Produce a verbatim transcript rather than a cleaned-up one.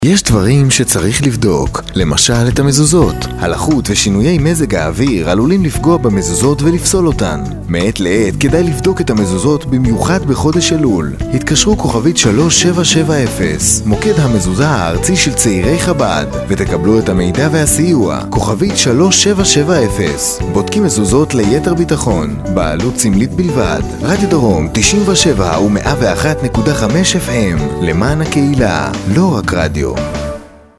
יש דברים שצריך לבדוק, למשל את המזוזות. הלחות ושינויי מזג האוויר עלולים לפגוע במזוזות ולפסול אותן. מעת לעת כדאי לבדוק את המזוזות במיוחד בחודש אלול. התקשרו כוכבית שלוש שבע שבע אפס, מוקד המזוזה הארצי של צעירי חב"ד, ותקבלו את המידע והסיוע. כוכבית שלוש שבע שבע אפס, בודקים מזוזות ליתר ביטחון, בעלות סמלית בלבד. רדיו דרום תשעים ושבע ו-מאה ואחת נקודה חמש אף אם, למען הקהילה, לא רק רדיו.